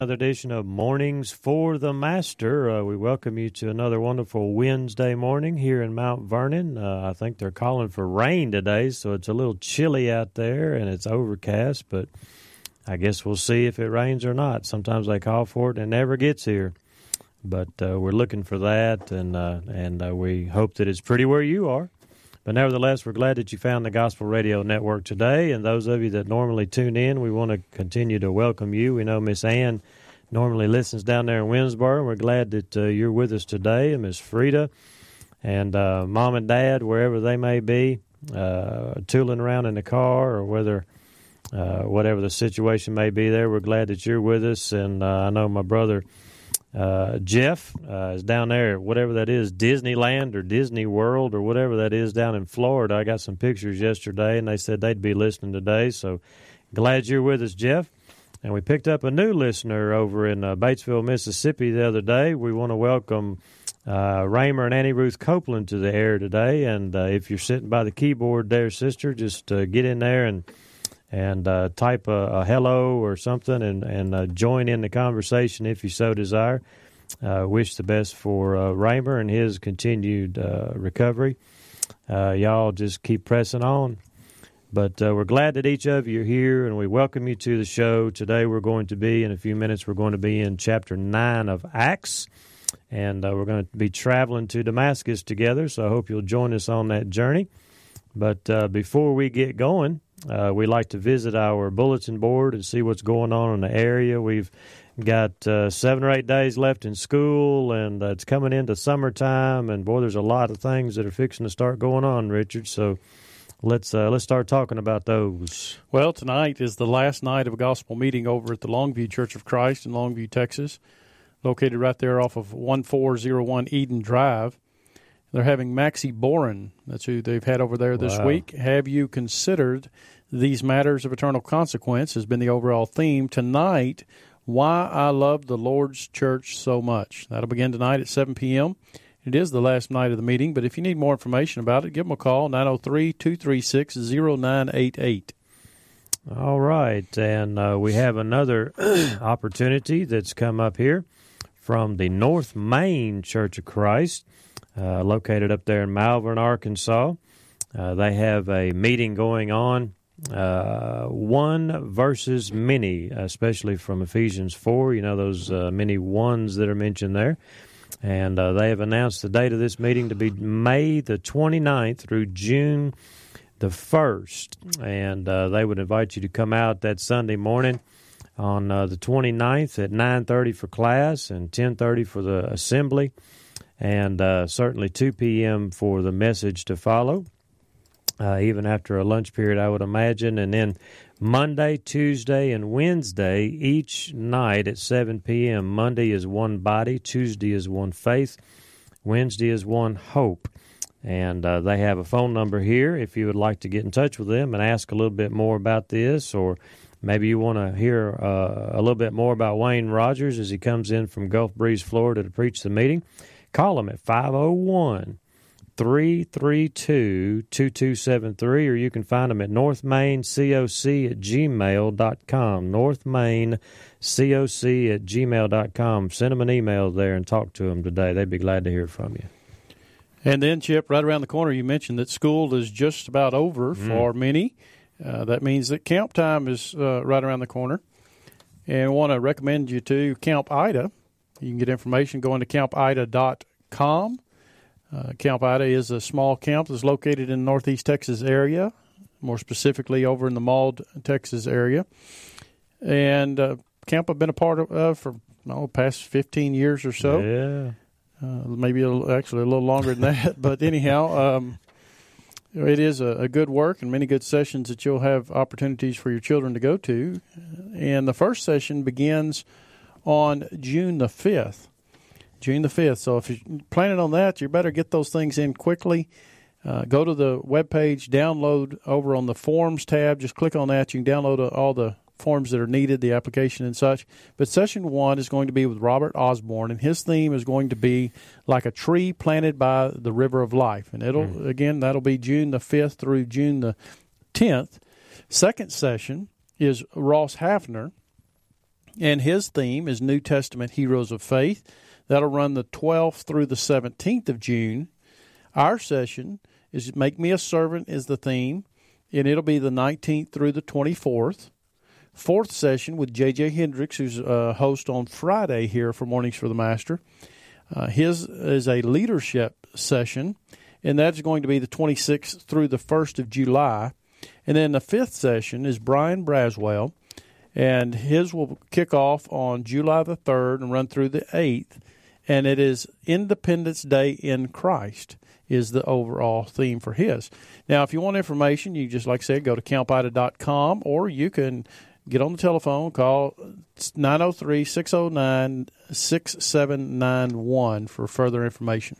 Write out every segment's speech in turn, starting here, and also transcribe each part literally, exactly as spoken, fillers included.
Another edition of Mornings for the Master. Uh, we welcome you to another wonderful Wednesday morning here in Mount Vernon. Uh, I think they're calling for rain today, so it's a little chilly out there and it's overcast, but I guess we'll see if it rains or not. Sometimes they call for it and it never gets here, but uh, we're looking for that, and uh, and uh, we hope that it's pretty where you are. But nevertheless, we're glad that you found the Gospel Radio Network today, and those of you that normally tune in, we want to continue to welcome you. We know Miss Ann normally listens down there in Winsboro, and we're glad that uh, you're with us today, and Miss Frida, and uh, Mom and Dad, wherever they may be, uh, tooling around in the car, or whether uh, whatever the situation may be there, we're glad that you're with us. And uh, I know my brother Uh, Jeff uh, is down there, whatever that is, Disneyland or Disney World or whatever that is down in Florida. I got some pictures yesterday, and they said they'd be listening today, so glad you're with us, Jeff. And we picked up a new listener over in uh, Batesville, Mississippi the other day. We want to welcome uh, Raymer and Annie Ruth Copeland to the air today, and uh, if you're sitting by the keyboard there, sister, just uh, get in there and and uh, type a, a hello or something, and, and uh, join in the conversation if you so desire. Uh, wish the best for uh, Raymer and his continued uh, recovery. Uh, y'all just keep pressing on. But uh, we're glad that each of you are here, and we welcome you to the show. Today we're going to be, in a few minutes, we're going to be in chapter nine of Acts, and uh, we're going to be traveling to Damascus together, so I hope you'll join us on that journey. But uh, before we get going, Uh, we like to visit our bulletin board and see what's going on in the area. We've got uh, seven or eight days left in school, and uh, it's coming into summertime, and boy, there's a lot of things that are fixing to start going on, Richard. So let's uh, let's start talking about those. Well, tonight is the last night of a gospel meeting over at the Longview Church of Christ in Longview, Texas, located right there off of one four zero one Eden Drive. They're having Maxie Boren. That's who they've had over there this wow. week. Have you considered these matters of eternal consequence has been the overall theme. Tonight, why I love the Lord's Church so much. That'll begin tonight at seven p.m. It is the last night of the meeting, but if you need more information about it, give them a call, nine oh three, two three six, oh nine eight eight. All right, and uh, we have another opportunity that's come up here from the North Main Church of Christ, uh, located up there in Malvern, Arkansas. Uh, they have a meeting going on, uh, one versus many, especially from Ephesians four. You know, those uh, many ones that are mentioned there. And uh, they have announced the date of this meeting to be May the twenty-ninth through June the first. And uh, they would invite you to come out that Sunday morning on uh, the twenty-ninth at nine thirty for class and ten thirty for the assembly, and uh, certainly two p.m. for the message to follow, uh, even after a lunch period, I would imagine. And then Monday, Tuesday, and Wednesday, each night at seven p.m. Monday is one body, Tuesday is one faith, Wednesday is one hope. And uh, they have a phone number here if you would like to get in touch with them and ask a little bit more about this, or maybe you want to hear uh, a little bit more about Wayne Rogers as he comes in from Gulf Breeze, Florida to preach the meeting. Call him at five oh one, three three two, two two seven three, or you can find him at northmaincoc at gmail dot com, northmaincoc at gmail dot com. Send them an email there and talk to them today. They'd be glad to hear from you. And then, Chip, right around the corner, you mentioned that school is just about over mm. for many. Uh, that means that camp time is uh, right around the corner. And I want to recommend you to Camp Ida. You can get information going to camp ida dot com. Uh, Camp Ida is a small camp that's located in the Northeast Texas area, more specifically over in the Maud, Texas area. And uh, camp I've been a part of uh, for oh, past fifteen years or so. Yeah. Uh, maybe a, actually a little longer than that. But anyhow, um, it is a, a good work and many good sessions that you'll have opportunities for your children to go to. And the first session begins on June the fifth. June the fifth. So if you're planning on that, you better get those things in quickly. Uh, go to the webpage, download over on the Forms tab. Just click on that. You can download all the forms that are needed, the application and such. But session one is going to be with Robert Osborne, and his theme is going to be like a tree planted by the river of life. And it'll, mm. again, that'll be June the fifth through June the tenth. Second session is Ross Hafner, And his theme is New Testament Heroes of Faith. That'll run the twelfth through the seventeenth of June. Our session is Make Me a Servant is the theme, and it'll be the nineteenth through the twenty-fourth. Fourth session with J J Hendricks, who's a host on Friday here for Mornings for the Master. Uh, his is a leadership session, and that's going to be the twenty-sixth through the first of July. And then the fifth session is Brian Braswell, and his will kick off on July the third and run through the eighth. And it is Independence Day in Christ is the overall theme for his. Now, if you want information, you just, like I said, go to camp ida dot com, or you can get on the telephone, call nine oh three, six oh nine, six seven nine one for further information.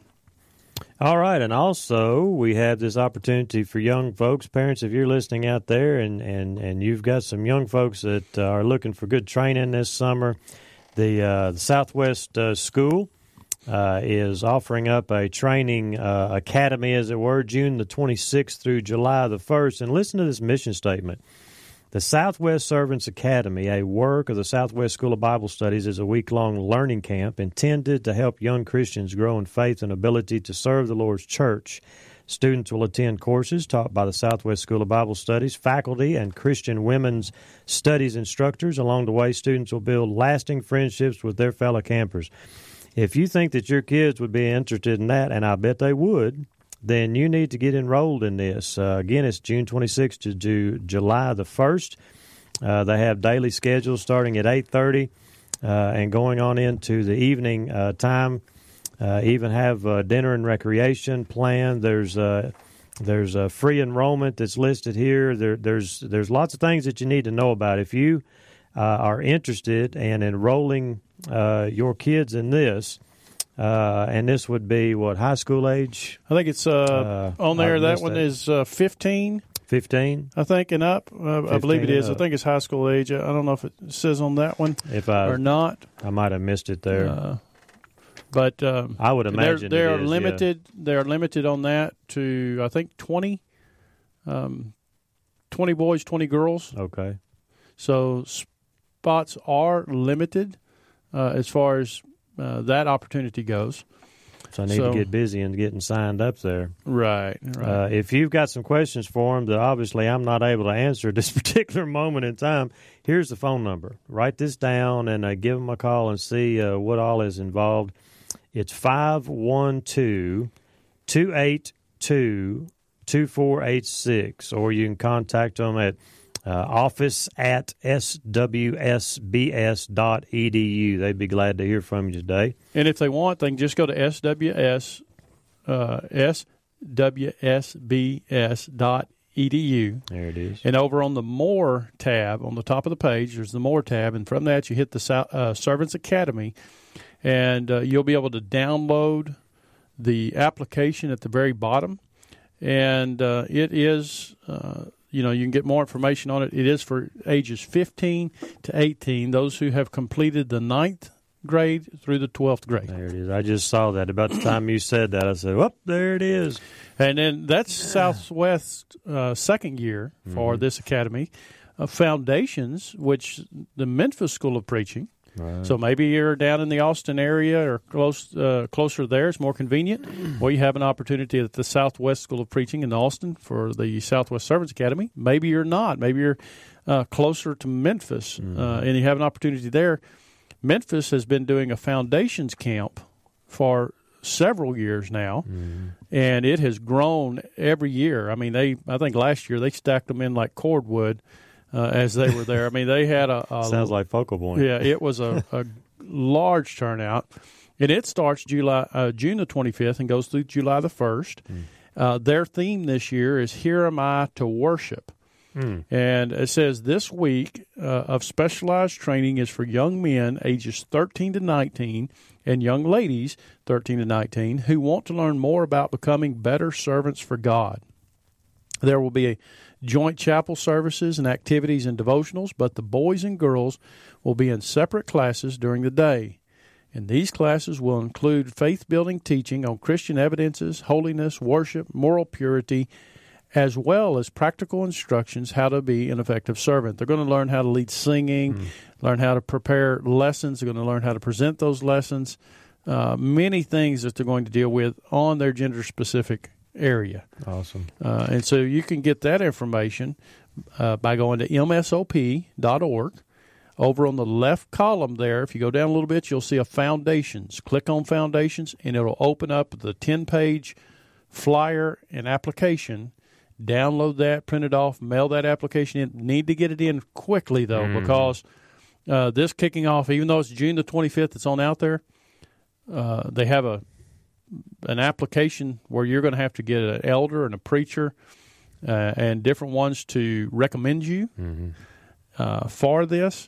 All right, and also we have this opportunity for young folks, parents, if you're listening out there and, and, and you've got some young folks that uh, are looking for good training this summer, the, uh, the Southwest uh, School uh, is offering up a training uh, academy, as it were, June the twenty-sixth through July the first. And listen to this mission statement. The Southwest Servants Academy, a work of the Southwest School of Bible Studies, is a week-long learning camp intended to help young Christians grow in faith and ability to serve the Lord's church. Students will attend courses taught by the Southwest School of Bible Studies, faculty, and Christian women's studies instructors. Along the way, students will build lasting friendships with their fellow campers. If you think that your kids would be interested in that, and I bet they would, then you need to get enrolled in this. Uh, again, it's June twenty-sixth to Ju- July the first. Uh, they have daily schedules starting at eight thirty uh, and going on into the evening uh, time. Uh, even have uh, dinner and recreation planned. There's uh, there's a free enrollment that's listed here. There, there's there's lots of things that you need to know about. If you uh, are interested in enrolling uh, your kids in this, uh, and this would be what, high school age? I think it's uh, uh, on there. That one that. is uh, fifteen. fifteen, I think, and up. Uh, I believe it is. I think it's high school age. I don't know if it says on that one if I, or not. I might have missed it there. Uh, But um, I would imagine they're, they're it is, limited. Yeah. They're limited on that to I think twenty, um, twenty boys, twenty girls. Okay. So spots are limited uh, as far as uh, that opportunity goes. So I need so, to get busy and getting signed up there. Right. right. Uh, if you've got some questions for them that obviously I'm not able to answer at this particular moment in time, here's the phone number. Write this down and uh, give them a call and see uh, what all is involved. It's five one two, two eight two, two four eight six, or you can contact them at uh, office at s w s b s dot e d u. They'd be glad to hear from you today. And if they want, they can just go to S W S, uh, S W S B S dot E D U. There it is. And over on the More tab, on the top of the page, there's the More tab, and from that you hit the uh, Servants Academy, and uh, you'll be able to download the application at the very bottom. And uh, it is, uh, you know, you can get more information on it. It is for ages fifteen to eighteen, those who have completed the ninth grade through the twelfth grade. There it is. I just saw that. About the time you said that, I said, whoop, there it is. And then that's Southwest's uh, second year for mm-hmm. this academy. Uh, Foundations, which the Memphis School of Preaching. Right. So maybe you're down in the Austin area or close uh, closer there. It's more convenient. Or you have an opportunity at the Southwest School of Preaching in Austin for the Southwest Servants Academy. Maybe you're not. Maybe you're uh, closer to Memphis, mm-hmm. uh, and you have an opportunity there. Memphis has been doing a Foundations camp for several years now, mm-hmm. and it has grown every year. I mean, they I think last year they stacked them in like cordwood uh, as they were there. I mean, they had a, a sounds like focal point. Yeah, it was a, a large turnout, and it starts July uh, June the twenty-fifth and goes through July the first. Mm. Uh, their theme this year is "Here Am I to Worship." Mm. And it says this week uh, of specialized training is for young men ages thirteen to nineteen and young ladies thirteen to nineteen who want to learn more about becoming better servants for God. There will be a joint chapel services and activities and devotionals, but the boys and girls will be in separate classes during the day. And these classes will include faith-building teaching on Christian evidences, holiness, worship, moral purity, as well as practical instructions how to be an effective servant. They're going to learn how to lead singing, mm. learn how to prepare lessons. They're going to learn how to present those lessons, uh, many things that they're going to deal with on their gender-specific area. Awesome. Uh, and so you can get that information uh, by going to M S O P dot org. Over on the left column there, if you go down a little bit, you'll see a Foundations. Click on Foundations, and it'll open up the ten-page flyer and application. Download that, print it off, mail that application in. Need to get it in quickly, though, mm. because uh, this kicking off, even though it's June the twenty-fifth, it's on out there, uh, they have a an application where you're going to have to get an elder and a preacher uh, and different ones to recommend you mm-hmm. uh, for this.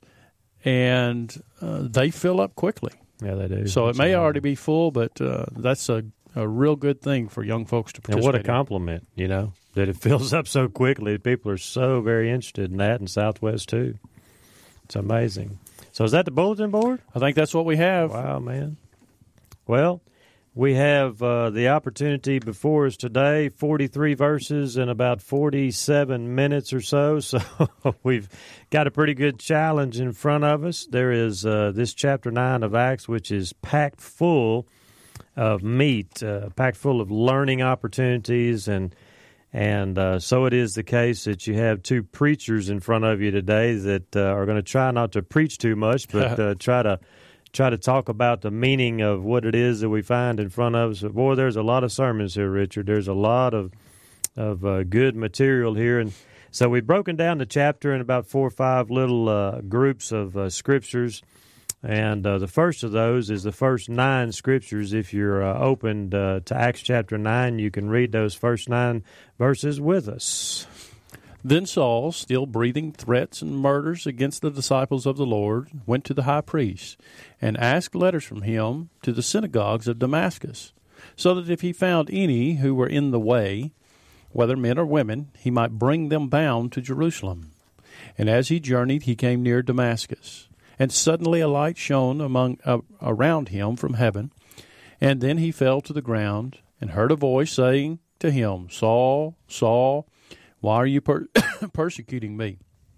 And uh, they fill up quickly. Yeah, they do. So that's it may amazing. already be full, but uh, that's a, a real good thing for young folks to participate in. And what a compliment, you know, that it fills up so quickly. People are so very interested in that in Southwest, too. It's amazing. So is that the bulletin board? I think that's what we have. Wow, man. Well, we have uh, the opportunity before us today, forty-three verses in about forty-seven minutes or so. So we've got a pretty good challenge in front of us. There is uh, this chapter nine of Acts, which is packed full of meat, uh, packed full of learning opportunities. And and uh, so it is the case that you have two preachers in front of you today that uh, are going to try not to preach too much, but uh, try to try to talk about the meaning of what it is that we find in front of us. But boy, there's a lot of sermons here, Richard. There's a lot of of uh, good material here. And so we've broken down the chapter in about four or five little uh, groups of uh, scriptures. And uh, the first of those is the first nine scriptures. If you're uh, opened uh, to Acts chapter nine, you can read those first nine verses with us. Then Saul, still breathing threats and murders against the disciples of the Lord, went to the high priest and asked letters from him to the synagogues of Damascus, so that if he found any who were in the way, whether men or women, he might bring them bound to Jerusalem. And as he journeyed, he came near Damascus. And suddenly a light shone among uh, around him from heaven. And then he fell to the ground and heard a voice saying to him, Saul, Saul, why are you per- persecuting me?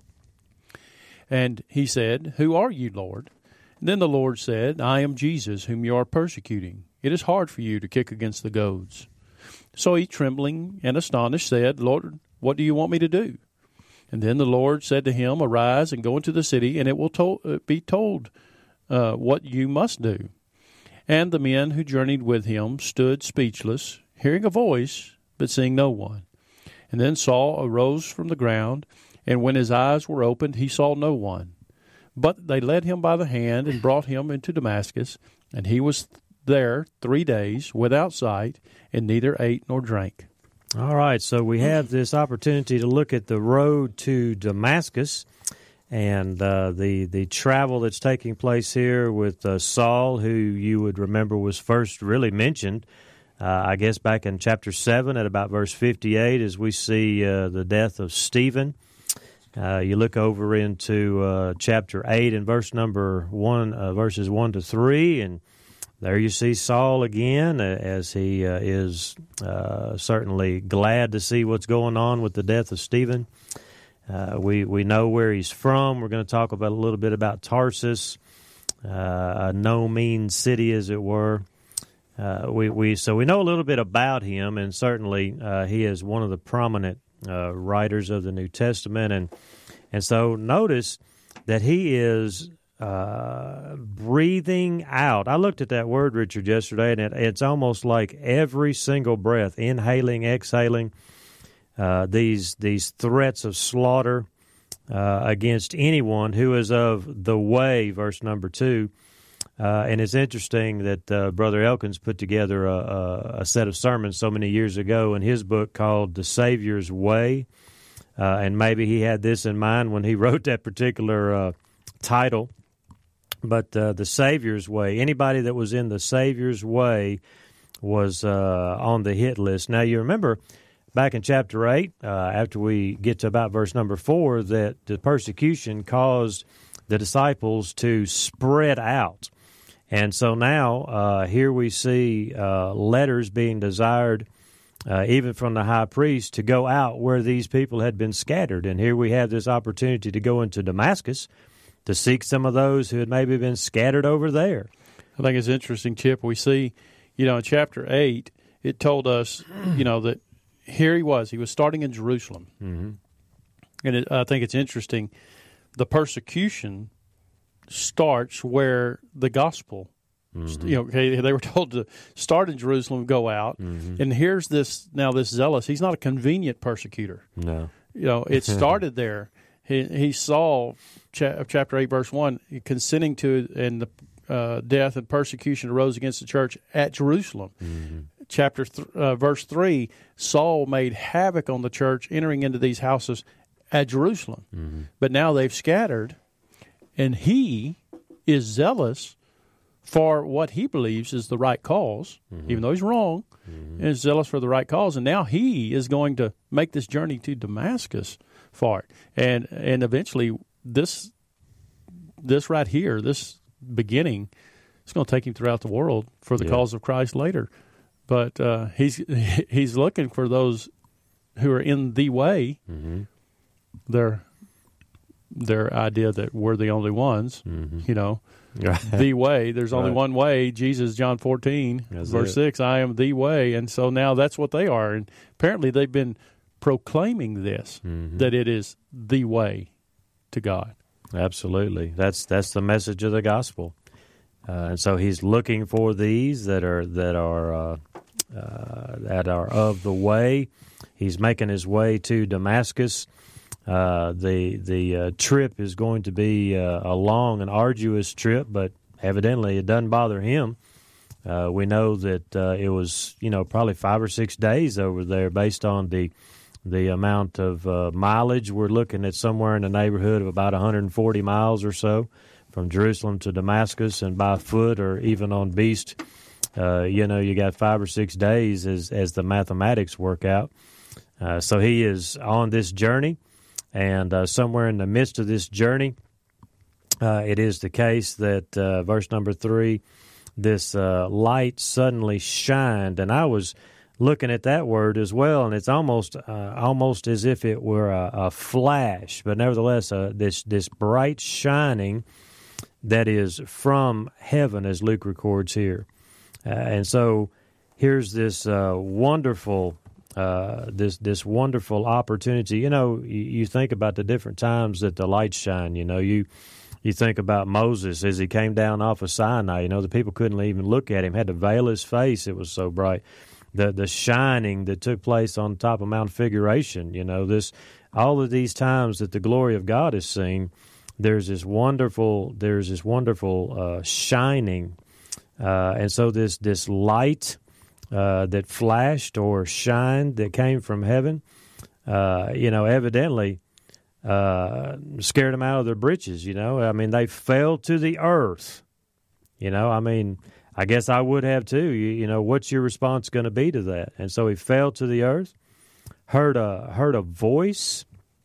And he said, Who are you, Lord? And then the Lord said, I am Jesus, whom you are persecuting. It is hard for you to kick against the goads. So he, trembling and astonished, said, Lord, what do you want me to do? And then the Lord said to him, Arise and go into the city, and it will to- be told uh, what you must do. And the men who journeyed with him stood speechless, hearing a voice, but seeing no one. And then Saul arose from the ground, and when his eyes were opened, he saw no one. But they led him by the hand and brought him into Damascus, and he was there three days without sight, and neither ate nor drank. All right, so we have this opportunity to look at the road to Damascus and uh, the the travel that's taking place here with uh, Saul, who you would remember was first really mentioned, uh, I guess, back in chapter seven at about verse fifty-eight, as we see uh, the death of Stephen. Uh, you look over into uh, chapter eight and verse number one, uh, verses one to three, and there you see Saul again, uh, as he uh, is uh, certainly glad to see what's going on with the death of Stephen. Uh, we we know where he's from. We're going to talk about a little bit about Tarsus, uh, a no mean city, as it were. Uh, we we so we know a little bit about him, and certainly uh, he is one of the prominent uh, writers of the New Testament, and and so notice that he is uh, breathing out. I looked at that word, Richard, yesterday, and it, it's almost like every single breath, inhaling, exhaling. Uh, these these threats of slaughter uh, against anyone who is of the way, verse number two. Uh, and it's interesting that uh, Brother Elkins put together a, a, a set of sermons so many years ago in his book called The Savior's Way. Uh, and maybe he had this in mind when he wrote that particular uh, title. But uh, The Savior's Way, anybody that was in the Savior's Way was uh, on the hit list. Now, you remember back in chapter eight, uh, after we get to about verse number four, that the persecution caused the disciples to spread out. And so now uh, here we see uh, letters being desired uh, even from the high priest, to go out where these people had been scattered. And here we have this opportunity to go into Damascus to seek some of those who had maybe been scattered over there. I think it's interesting, Chip. We see, you know, in chapter eight, it told us, you know, that here he was. He was starting in Jerusalem. Mm-hmm. And it, I think it's interesting. The persecution starts where the gospel, mm-hmm. you know, okay, they were told to start in Jerusalem, go out. Mm-hmm. And here's this, now this zealous. He's not a convenient persecutor. No. You know, it started there. He, he saw, cha- chapter eight, verse one, consenting to and the uh, death and persecution arose against the church at Jerusalem. Mm-hmm. Chapter th- uh, verse three, Saul made havoc on the church, entering into these houses at Jerusalem. Mm-hmm. But now they've scattered, and he is zealous for what he believes is the right cause, mm-hmm. even though he's wrong, mm-hmm. and is zealous for the right cause. And now he is going to make this journey to Damascus for it. And and eventually this this right here, this beginning, is going to take him throughout the world for the yeah. cause of Christ later. But uh, he's he's looking for those who are in the way. Mm-hmm. Their their idea that we're the only ones, mm-hmm. you know, the way. There's only right. one way. Jesus, John fourteen, that's verse it. six. I am the way, and so now that's what they are. And apparently, they've been proclaiming this mm-hmm. that it is the way to God. Absolutely, that's that's the message of the gospel. Uh, and so he's looking for these that are that are uh, uh, that are of the way. He's making his way to Damascus. Uh, the the uh, trip is going to be uh, a long and arduous trip, but evidently it doesn't bother him. Uh, we know that uh, it was you know probably five or six days over there, based on the the amount of uh, mileage. We're looking at somewhere in the neighborhood of about one hundred forty miles or so, from Jerusalem to Damascus, and by foot or even on beast, uh, you know, you got five or six days as as the mathematics work out. Uh, so he is on this journey, and uh, somewhere in the midst of this journey, uh, it is the case that uh, verse number three, this uh, light suddenly shined, and I was looking at that word as well, and it's almost uh, almost as if it were a, a flash, but nevertheless, uh, this this bright shining that is from heaven, as Luke records here. Uh, and so here's this uh, wonderful uh, this this wonderful opportunity. You know, you, you think about the different times that the lights shine. You know, you you think about Moses as he came down off of Sinai. You know, the people couldn't even look at him, had to veil his face. It was so bright. The the shining that took place on top of Mount Figuration. You know, this all of these times that the glory of God is seen. There's this wonderful, there's this wonderful uh, shining, uh, and so this this light uh, that flashed or shined that came from heaven, uh, you know, evidently uh, scared them out of their britches. You know, I mean, they fell to the earth. You know, I mean, I guess I would have too. You, you know, what's your response going to be to that? And so he fell to the earth, heard a heard a voice,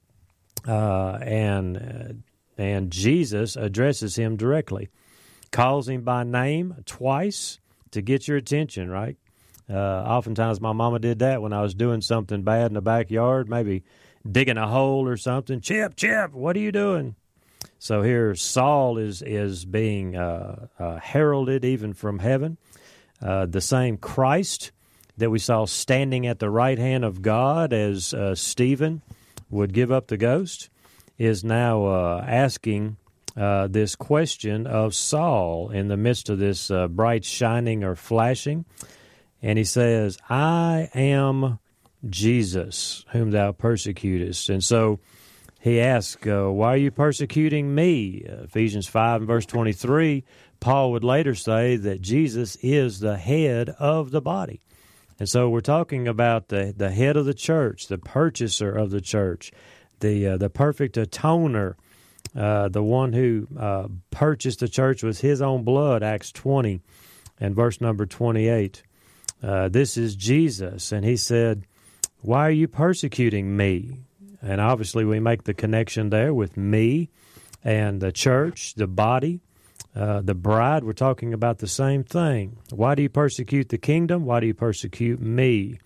uh, and. Uh, And Jesus addresses him directly, calls him by name twice to get your attention, right? Uh, oftentimes my mama did that when I was doing something bad in the backyard, maybe digging a hole or something. Chip, Chip, what are you doing? So here Saul is, is being uh, uh, heralded even from heaven. Uh, the same Christ that we saw standing at the right hand of God as uh, Stephen would give up the ghost is now uh, asking uh, this question of Saul in the midst of this uh, bright shining or flashing. And he says, I am Jesus, whom thou persecutest. And so he asks, uh, why are you persecuting me? Uh, Ephesians five and verse twenty-three, Paul would later say that Jesus is the head of the body. And so we're talking about the, the head of the church, the purchaser of the church, the uh, the perfect atoner, uh, the one who uh, purchased the church with his own blood, Acts twenty and verse number twenty-eight. Uh, this is Jesus, and he said, why are you persecuting me? And obviously we make the connection there with me and the church, the body, uh, the bride. We're talking about the same thing. Why do you persecute the kingdom? Why do you persecute me?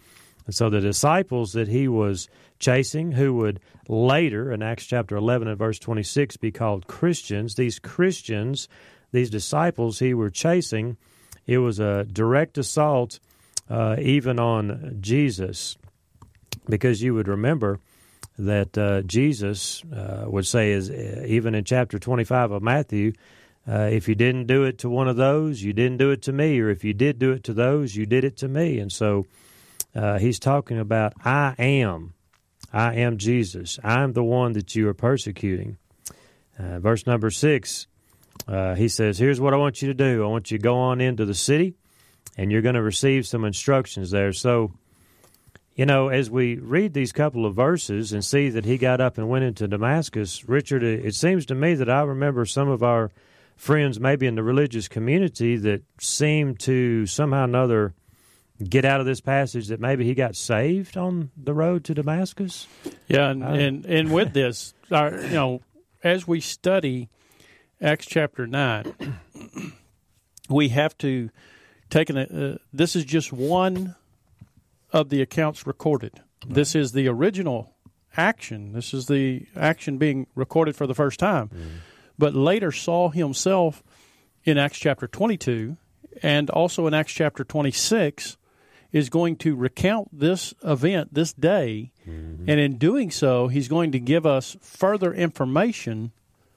And so the disciples that he was chasing, who would later, in Acts chapter eleven and verse twenty-six, be called Christians, these Christians, these disciples he were chasing, it was a direct assault uh, even on Jesus. Because you would remember that uh, Jesus uh, would say, is even in chapter twenty-five of Matthew, uh, if you didn't do it to one of those, you didn't do it to me, or if you did do it to those, you did it to me. And so uh, he's talking about, I am, I am Jesus. I'm the one that you are persecuting. Uh, verse number six, uh, he says, here's what I want you to do. I want you to go on into the city, and you're going to receive some instructions there. So, you know, as we read these couple of verses and see that he got up and went into Damascus, Richard, it seems to me that I remember some of our friends maybe in the religious community that seem to somehow or another get out of this passage that maybe he got saved on the road to Damascus. Yeah, and, and, and with this, our, you know, as we study Acts chapter nine, we have to take an, uh, this is just one of the accounts recorded. Right. This is the original action. This is the action being recorded for the first time. Mm. But later Saul himself in Acts chapter twenty-two and also in Acts chapter twenty-six is going to recount this event, this day, mm-hmm. and in doing so, he's going to give us further information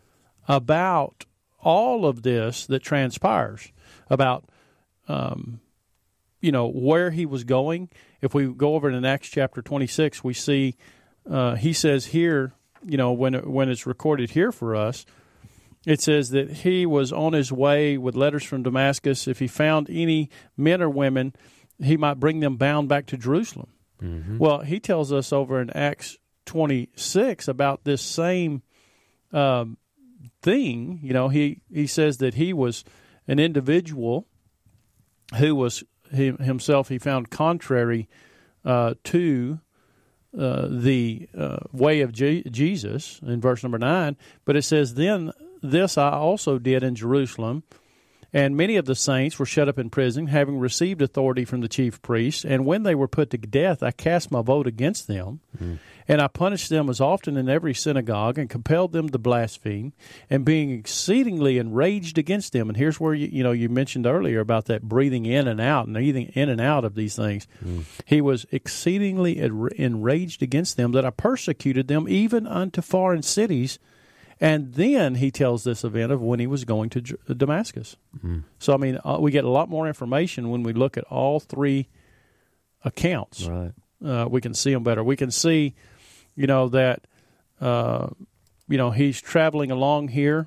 about all of this that transpires, about um, you know, where he was going. If we go over in Acts chapter twenty-six, we see uh, he says here, you know, when when it's recorded here for us, it says that he was on his way with letters from Damascus. If he found any men or women, he might bring them bound back to Jerusalem. Mm-hmm. Well, he tells us over in Acts twenty-six about this same um, thing. You know, he, he says that he was an individual who was he, himself, he found contrary uh, to uh, the uh, way of Je- Jesus in verse number nine. But it says, then this I also did in Jerusalem, and many of the saints were shut up in prison, having received authority from the chief priests. And when they were put to death, I cast my vote against them. Mm. And I punished them as often in every synagogue, and compelled them to blaspheme, and being exceedingly enraged against them. And here's where you, you know you mentioned earlier about that breathing in and out, and breathing in and out of these things. Mm. He was exceedingly enraged against them, that I persecuted them even unto foreign cities. And then he tells this event of when he was going to Damascus. Mm. So, I mean, uh, we get a lot more information when we look at all three accounts. Right. Uh, we can see them better. We can see, you know, that, uh, you know, he's traveling along here,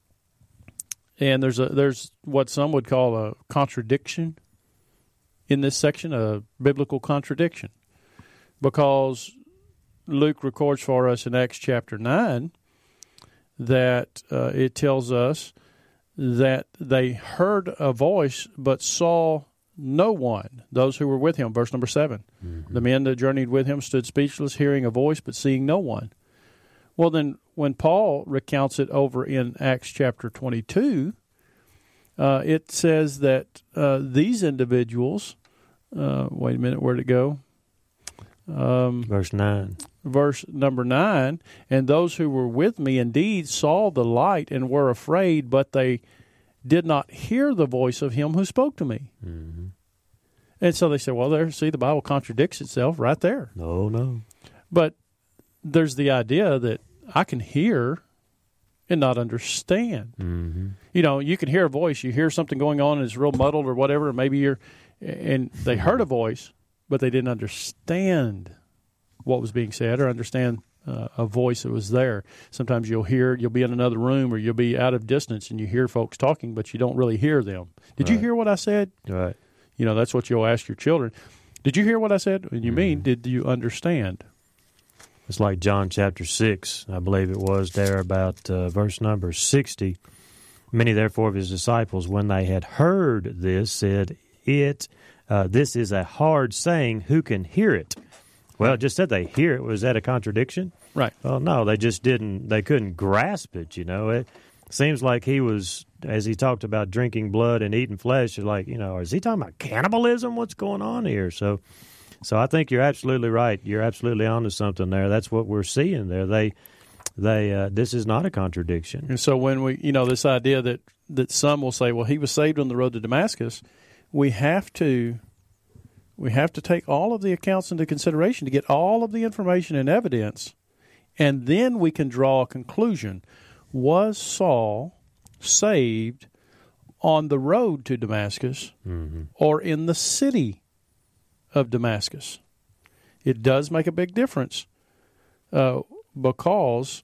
and there's a there's what some would call a contradiction in this section, a biblical contradiction, because Luke records for us in Acts chapter nine that uh, it tells us that they heard a voice but saw no one, those who were with him. Verse number seven. Mm-hmm. The men that journeyed with him stood speechless, hearing a voice but seeing no one. Well, then when Paul recounts it over in Acts chapter twenty-two, uh, it says that uh, these individuals, uh, wait a minute, where'd it go? Um, Verse nine. Verse number nine, and those who were with me indeed saw the light and were afraid, but they did not hear the voice of him who spoke to me. Mm-hmm. And so they said, well, there, see, the Bible contradicts itself right there. No, no. But there's the idea that I can hear and not understand. Mm-hmm. You know, you can hear a voice, you hear something going on and it's real muddled or whatever, and maybe you're, and they heard a voice, but they didn't understand what was being said or understand uh, a voice that was there. Sometimes you'll hear, you'll be in another room or you'll be out of distance and you hear folks talking, but you don't really hear them. Did right. you hear what I said? Right. You know, that's what you'll ask your children. Did you hear what I said? And you mm-hmm. mean, did you understand? It's like John chapter six, I believe it was there about uh, verse number sixty. Many therefore of his disciples, when they had heard this, said, "It, uh, this is a hard saying, who can hear it?" Well, it just said they hear it. Was that a contradiction? Right. Well, no, they just didn't, they couldn't grasp it, you know. It seems like he was, as he talked about drinking blood and eating flesh, like, you know, is he talking about cannibalism? What's going on here? So So I think you're absolutely right. You're absolutely onto something there. That's what we're seeing there. They, they, uh, this is not a contradiction. And so when we, you know, this idea that, that some will say, well, he was saved on the road to Damascus, we have to, we have to take all of the accounts into consideration to get all of the information and evidence, and then we can draw a conclusion. Was Saul saved on the road to Damascus mm-hmm. or in the city of Damascus? It does make a big difference uh, because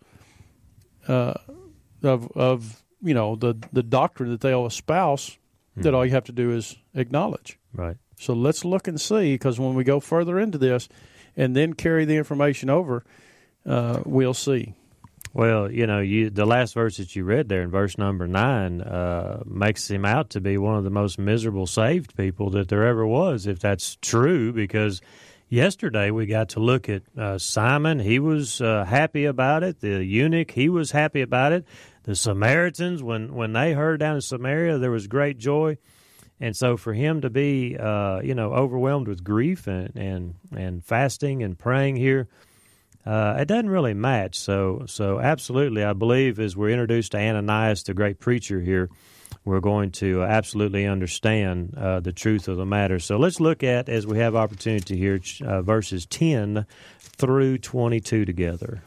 uh, of of you know the the doctrine that they'll espouse. Mm-hmm. That all you have to do is acknowledge. Right. So let's look and see, because when we go further into this, and then carry the information over, uh, we'll see. Well, you know, you the last verse that you read there in verse number nine uh, makes him out to be one of the most miserable saved people that there ever was, if that's true, because yesterday we got to look at uh, Simon. He was uh, happy about it. The eunuch, he was happy about it. The Samaritans, when, when they heard down in Samaria, there was great joy. And so for him to be, uh, you know, overwhelmed with grief and, and, and fasting and praying here, Uh, it doesn't really match. So, so absolutely, I believe as we're introduced to Ananias, the great preacher here, we're going to absolutely understand uh, the truth of the matter. So let's look at, as we have opportunity here, uh, verses ten through twenty-two together.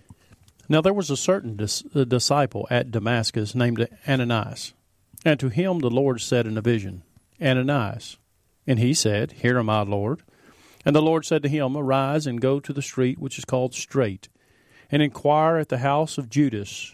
Now there was a certain dis- a disciple at Damascus named Ananias, and to him the Lord said in a vision, Ananias. And he said, Here am I, Lord. And the Lord said to him, Arise and go to the street which is called Straight, and inquire at the house of Judas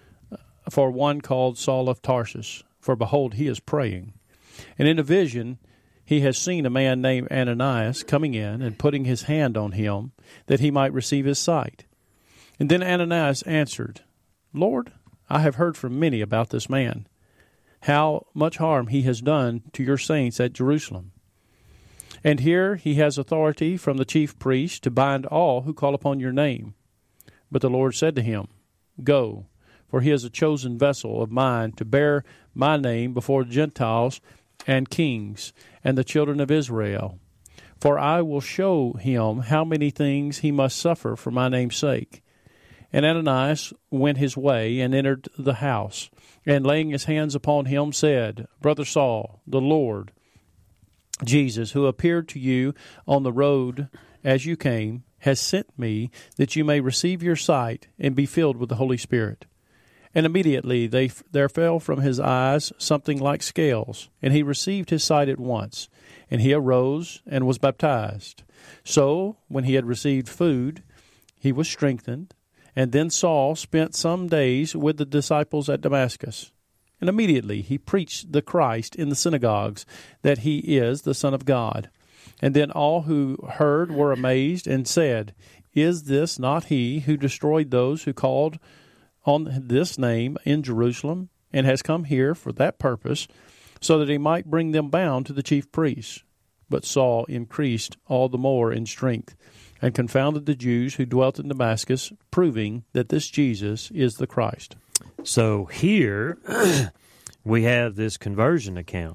for one called Saul of Tarsus, for behold, he is praying. And in a vision he has seen a man named Ananias coming in and putting his hand on him, that he might receive his sight. And then Ananias answered, Lord, I have heard from many about this man, how much harm he has done to your saints at Jerusalem. And here he has authority from the chief priest to bind all who call upon your name. But the Lord said to him, Go, for he is a chosen vessel of mine to bear my name before Gentiles and kings and the children of Israel. For I will show him how many things he must suffer for my name's sake. And Ananias went his way and entered the house, and laying his hands upon him said, Brother Saul, the Lord Jesus, who appeared to you on the road as you came, has sent me that you may receive your sight and be filled with the Holy Spirit. And immediately they, there fell from his eyes something like scales, and he received his sight at once. And he arose and was baptized. So, when he had received food, he was strengthened. And then Saul spent some days with the disciples at Damascus. And immediately he preached the Christ in the synagogues, that he is the Son of God. And then all who heard were amazed and said, Is this not he who destroyed those who called on this name in Jerusalem, and has come here for that purpose, so that he might bring them bound to the chief priests? But Saul increased all the more in strength, and confounded the Jews who dwelt in Damascus, proving that this Jesus is the Christ. So here we have this conversion account.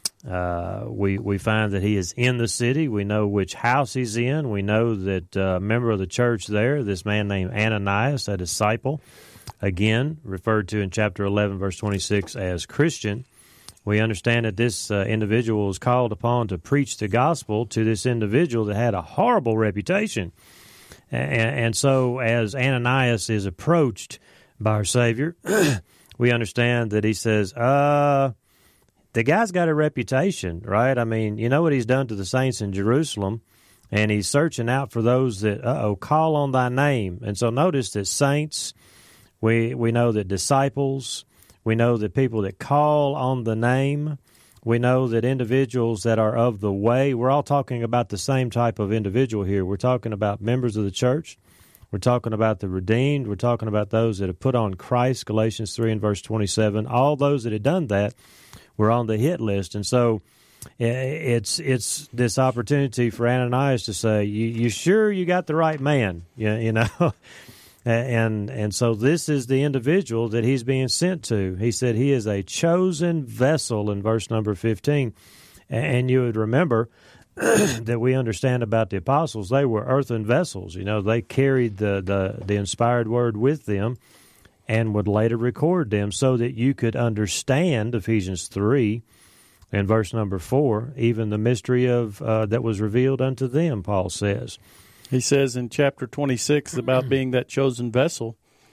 Uh, we we find that he is in the city. We know which house he's in. We know that uh, a member of the church there, this man named Ananias, a disciple, again referred to in chapter eleven, verse twenty-six as Christian. We understand that this uh, individual was called upon to preach the gospel to this individual that had a horrible reputation. And, and so as Ananias is approached by our Savior, we understand that he says, uh, the guy's got a reputation, right? I mean, you know what he's done to the saints in Jerusalem, and he's searching out for those that, uh-oh, call on thy name. And so notice that saints, we we know that disciples, we know that people that call on the name, we know that individuals that are of the way, we're all talking about the same type of individual here. We're talking about members of the church. We're talking about the redeemed. We're talking about those that have put on Christ, Galatians three and verse twenty-seven. All those that had done that were on the hit list. And so it's it's this opportunity for Ananias to say, you, you sure you got the right man? You, you know? and and so this is the individual that he's being sent to. He said he is a chosen vessel in verse number fifteen. And you would remember that we understand about the apostles, they were earthen vessels. You know, they carried the, the, the inspired word with them and would later record them so that you could understand Ephesians three and verse number four, even the mystery of uh, that was revealed unto them, Paul says. He says in chapter twenty-six about being that chosen vessel,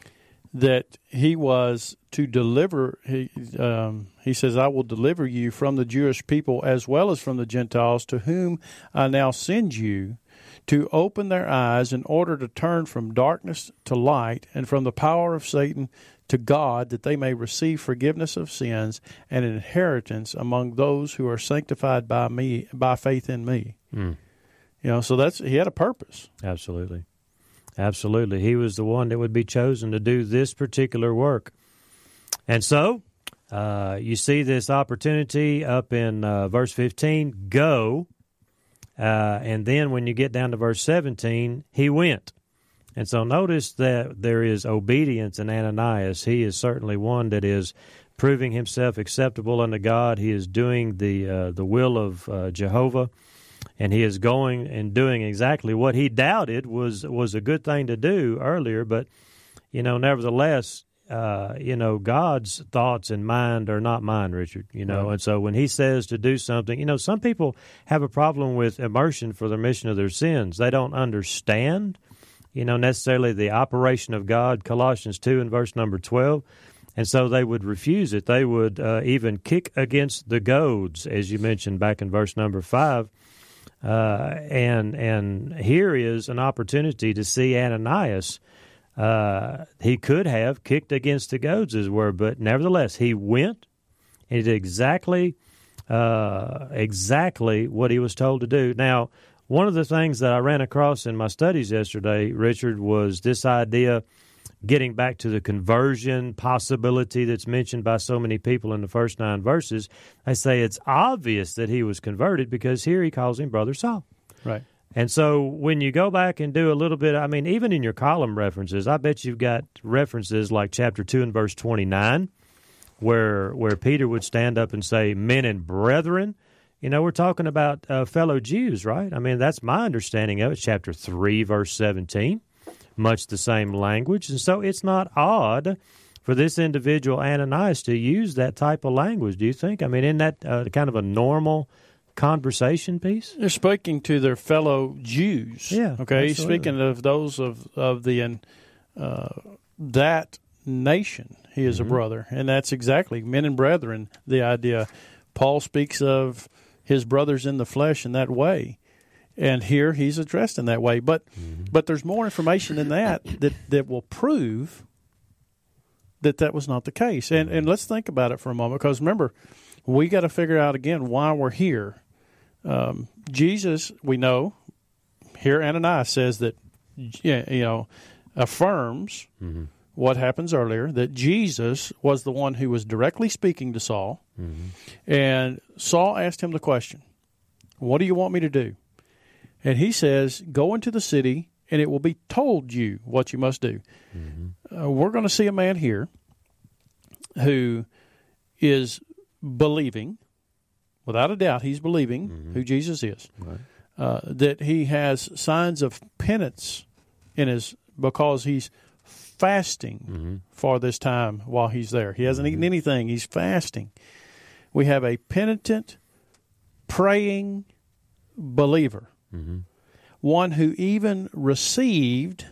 that he was to deliver, he, um, he says, I will deliver you from the Jewish people as well as from the Gentiles, to whom I now send you, to open their eyes in order to turn from darkness to light and from the power of Satan to God, that they may receive forgiveness of sins and an inheritance among those who are sanctified by me, by faith in me. Mm. You know, so that's, he had a purpose. Absolutely. Absolutely. He was the one that would be chosen to do this particular work. And so, uh, you see this opportunity up in uh, verse fifteen, go, uh, and then when you get down to verse seventeen, he went. And so notice that there is obedience in Ananias. He is certainly one that is proving himself acceptable unto God. He is doing the uh, the will of uh, Jehovah. And he is going and doing exactly what he doubted was was a good thing to do earlier. But, you know, nevertheless, uh, you know, God's thoughts and mind are not mine, Richard, you know. Right. And so when he says to do something, you know, some people have a problem with immersion for the remission of their sins. They don't understand, you know, necessarily the operation of God, Colossians two and verse number twelve. And so they would refuse it. They would uh, even kick against the goads, as you mentioned back in verse number five. Uh, and and here is an opportunity to see Ananias. Uh, he could have kicked against the goads, as it were, but nevertheless, he went and he did exactly, uh, exactly what he was told to do. Now, one of the things that I ran across in my studies yesterday, Richard, was this idea, getting back to the conversion possibility that's mentioned by so many people in the first nine verses. They say it's obvious that he was converted because here he calls him Brother Saul. Right. And so when you go back and do a little bit, I mean, even in your column references, I bet you've got references like chapter two and verse twenty-nine, where where Peter would stand up and say, men and brethren. You know, we're talking about uh, fellow Jews, right? I mean, that's my understanding of it. Chapter three, verse seventeen. Much the same language. And so it's not odd for this individual, Ananias, to use that type of language, do you think? I mean, isn't that uh, kind of a normal conversation piece? They're speaking to their fellow Jews. Yeah. Okay, absolutely. Speaking of those of, of the uh, that nation, he is mm-hmm. a brother. And that's exactly, men and brethren, the idea. Paul speaks of his brothers in the flesh in that way. And here he's addressed in that way. But mm-hmm. but there's more information in that, that that will prove that that was not the case. And and let's think about it for a moment, because remember, we got to figure out again why we're here. Um, Jesus, we know, here Ananias says that, you know, affirms mm-hmm. what happens earlier, that Jesus was the one who was directly speaking to Saul. Mm-hmm. And Saul asked him the question, what do you want me to do? And he says, go into the city, and it will be told you what you must do. Mm-hmm. Uh, we're going to see a man here who is believing, without a doubt, he's believing mm-hmm. who Jesus is, right. uh, that he has signs of penance in his, because he's fasting mm-hmm. for this time while he's there. He hasn't mm-hmm. eaten anything. He's fasting. We have a penitent, praying believer. Mm-hmm. One who even received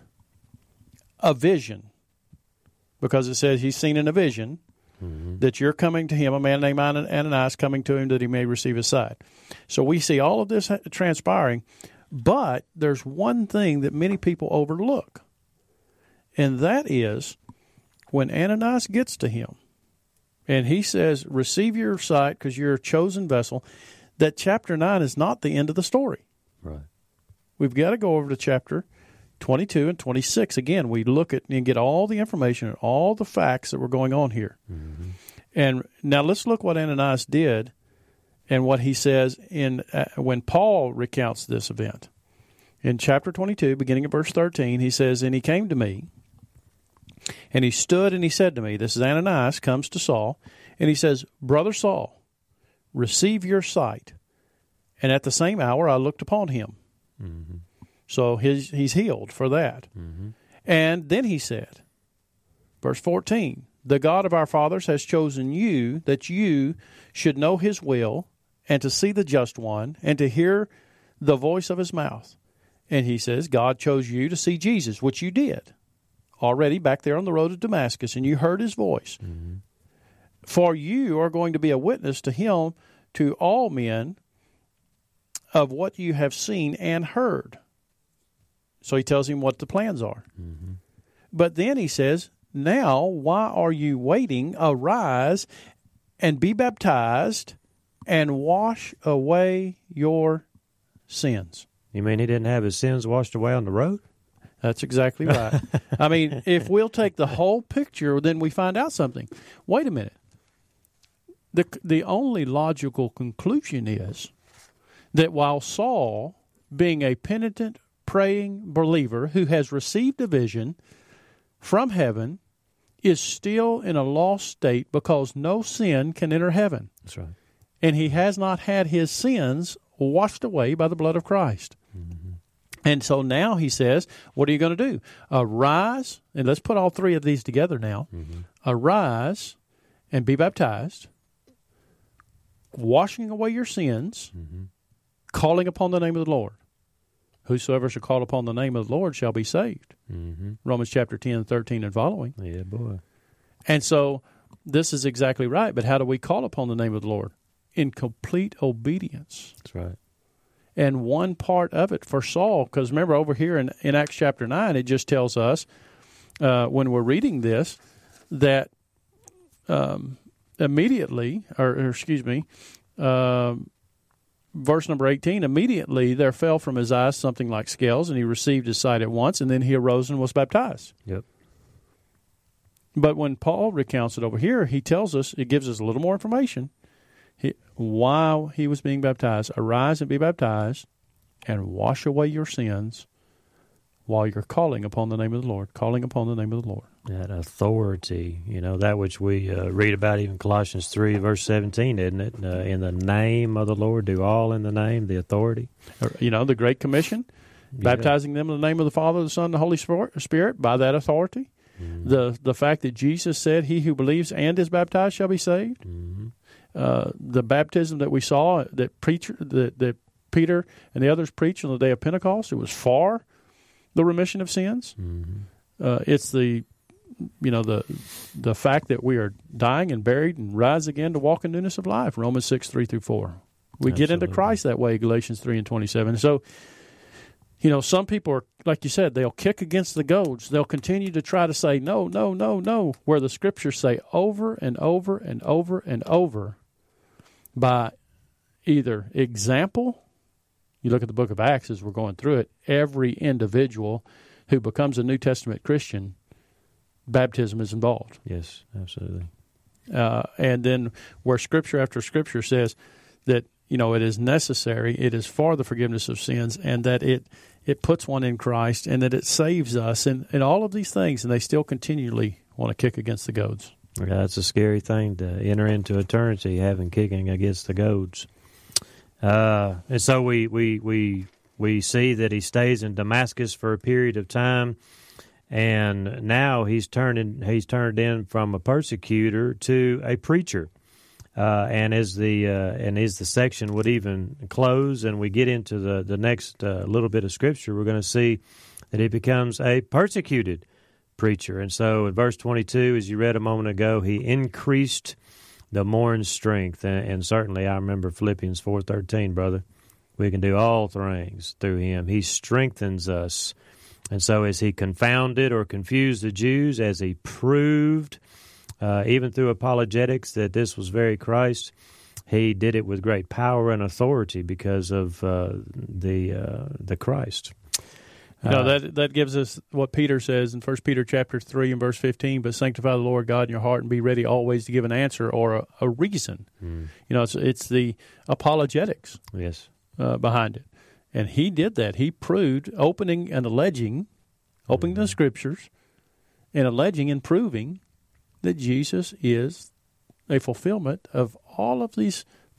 a vision, because it says he's seen in a vision mm-hmm. that you're coming to him, a man named Ananias coming to him that he may receive his sight. So we see all of this transpiring, but there's one thing that many people overlook, and that is when Ananias gets to him and he says, receive your sight because you're a chosen vessel, that chapter nine is not the end of the story. Right. We've got to go over to chapter twenty-two and twenty-six. Again, we look at and get all the information and all the facts that were going on here. Mm-hmm. And now let's look what Ananias did and what he says in uh, when Paul recounts this event. In chapter twenty-two, beginning at verse thirteen, he says, and he came to me, and he stood and he said to me, this is Ananias, comes to Saul, and he says, Brother Saul, receive your sight. And at the same hour I looked upon him. Mm-hmm. So his, he's healed for that. Mm-hmm. And then he said, verse fourteen, the God of our fathers has chosen you that you should know his will and to see the just one and to hear the voice of his mouth. And he says, God chose you to see Jesus, which you did already back there on the road to Damascus, and you heard his voice. Mm-hmm. For you are going to be a witness to him, to all men, of what you have seen and heard. So he tells him what the plans are. Mm-hmm. But then he says, now why are you waiting? Arise and be baptized and wash away your sins. You mean he didn't have his sins washed away on the road? That's exactly right. I mean, if we'll take the whole picture, then we find out something. Wait a minute. The, the only logical conclusion is that while Saul, being a penitent, praying believer who has received a vision from heaven, is still in a lost state because no sin can enter heaven. That's right. And he has not had his sins washed away by the blood of Christ. Mm-hmm. And so now he says, what are you going to do? Arise, and let's put all three of these together now. Mm-hmm. Arise and be baptized, washing away your sins, mm-hmm. calling upon the name of the Lord. Whosoever shall call upon the name of the Lord shall be saved. Mm-hmm. Romans chapter ten, thirteen and following. Yeah, boy. And so this is exactly right. But how do we call upon the name of the Lord? In complete obedience. That's right. And one part of it for Saul, because remember over here in, in Acts chapter nine, it just tells us uh, when we're reading this that um, immediately, or, or excuse me, uh, verse number eighteen, immediately there fell from his eyes something like scales, and he received his sight at once, and then he arose and was baptized. Yep. But when Paul recounts it over here, he tells us, it gives us a little more information. He, while he was being baptized, arise and be baptized and wash away your sins while you're calling upon the name of the Lord, calling upon the name of the Lord. That authority, you know, that which we uh, read about even Colossians three, verse seventeen, isn't it? Uh, in the name of the Lord, do all in the name, the authority. You know, the Great Commission, yeah. Baptizing them in the name of the Father, the Son, and the Holy Spirit by that authority. Mm-hmm. The the fact that Jesus said, he who believes and is baptized shall be saved. Mm-hmm. Uh, the baptism that we saw that preacher that, that Peter and the others preached on the day of Pentecost, it was for the remission of sins. Mm-hmm. Uh, it's the you know the the fact that we are dying and buried and rise again to walk in newness of life. Romans six three through four. We Absolutely. Get into Christ that way. Galatians three and twenty seven. So, you know, some people are like you said. They'll kick against the goads. They'll continue to try to say no, no, no, no. Where the Scriptures say over and over and over and over. By either example, you look at the book of Acts as we're going through it, every individual who becomes a New Testament Christian, baptism is involved. Yes, absolutely. Uh, and then where Scripture after Scripture says that, you know, it is necessary, it is for the forgiveness of sins, and that it, it puts one in Christ, and that it saves us, and, and all of these things, and they still continually want to kick against the goads. That's a scary thing to enter into eternity, having kicking against the goads. Uh, and so we, we we we see that he stays in Damascus for a period of time, and now he's turned he's turned in from a persecutor to a preacher. Uh, and as the uh, and as the section would even close, and we get into the the next uh, little bit of scripture, we're going to see that he becomes a persecuted preacher. And so in verse twenty-two, as you read a moment ago, he increased the more in strength. And, and certainly I remember Philippians four thirteen, brother. We can do all things through him. He strengthens us. And so as he confounded or confused the Jews, as he proved, uh, even through apologetics, that this was very Christ, he did it with great power and authority because of uh, the uh, the Christ. You know, that that gives us what Peter says in First Peter chapter three and verse fifteen, but sanctify the Lord God in your heart and be ready always to give an answer or a, a reason. Mm. You know, it's, it's the apologetics yes. uh, behind it. And he did that. He proved, opening and alleging, opening mm. the Scriptures, and alleging and proving that Jesus is a fulfillment of all of these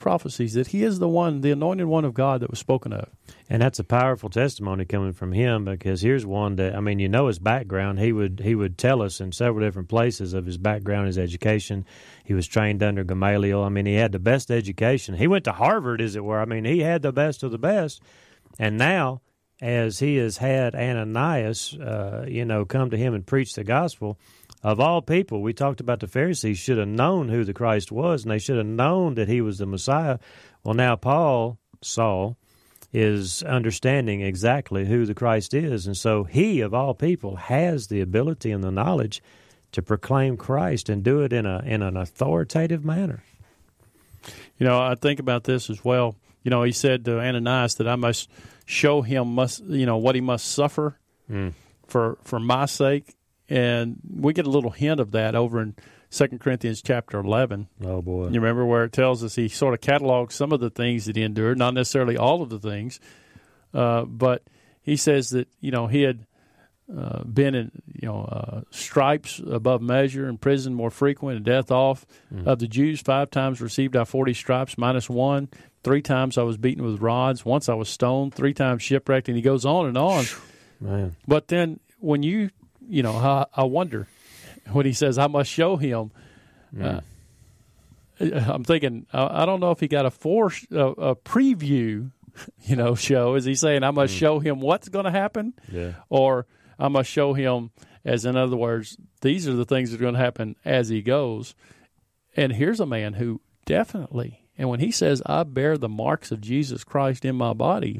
prophecies, that he is the one, the anointed one of God that was spoken of. And that's a powerful testimony coming from him, because here's one that, I mean, you know his background. He would he would tell us in several different places of his background, his education. He was trained under Gamaliel. I mean, he had the best education. He went to Harvard, as it were. I mean, he had the best of the best. And now, as he has had Ananias, uh, you know, come to him and preach the gospel, of all people, we talked about the Pharisees should have known who the Christ was, and they should have known that he was the Messiah. Well, now Paul, Saul, is understanding exactly who the Christ is. And so he, of all people, has the ability and the knowledge to proclaim Christ and do it in a in an authoritative manner. You know, I think about this as well. You know, he said to Ananias that I must show him must you know what he must suffer mm. for for my sake. And we get a little hint of that over in Second Corinthians chapter eleven. Oh, boy. You remember where it tells us he sort of catalogs some of the things that he endured, not necessarily all of the things, uh, but he says that, you know, he had uh, been in, you know, uh, stripes above measure, in prison more frequent, and death off. Mm. Of the Jews, five times received I forty stripes minus one. Three times I was beaten with rods. Once I was stoned. Three times shipwrecked. And he goes on and on. Man. But then when you, you know, I, I wonder, when he says, I must show him, mm. uh, I'm thinking, I, I don't know if he got a, fore, a, a preview, you know, show. Is he saying, I must mm. show him what's going to happen? Yeah. Or I must show him, as in other words, these are the things that are going to happen as he goes. And here's a man who definitely, and when he says, I bear the marks of Jesus Christ in my body,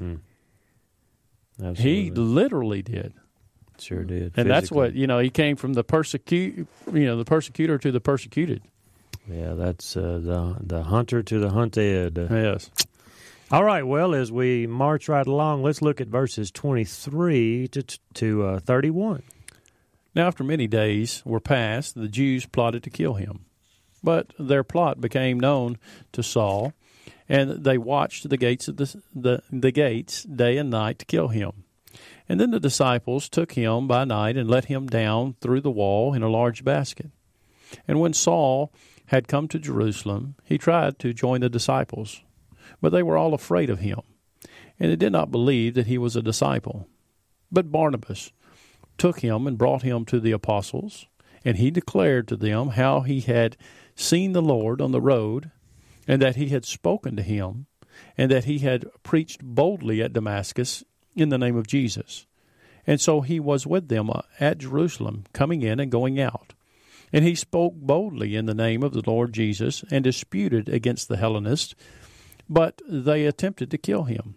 mm. he literally did. Sure did. And physically. That's what, you know, he came from the persecute, you know, the persecutor to the persecuted. Yeah, that's uh, the the hunter to the hunted. Yes. All right, well, as we march right along, let's look at verses twenty-three to to uh, thirty-one. Now, after many days were passed, the Jews plotted to kill him. But their plot became known to Saul, and they watched the gates of the, the, the gates day and night to kill him. And then the disciples took him by night and let him down through the wall in a large basket. And when Saul had come to Jerusalem, he tried to join the disciples, but they were all afraid of him, and they did not believe that he was a disciple. But Barnabas took him and brought him to the apostles, and he declared to them how he had seen the Lord on the road, and that he had spoken to him, and that he had preached boldly at Damascus in the name of Jesus. And so he was with them at Jerusalem, coming in and going out. And he spoke boldly in the name of the Lord Jesus, and disputed against the Hellenists, but they attempted to kill him.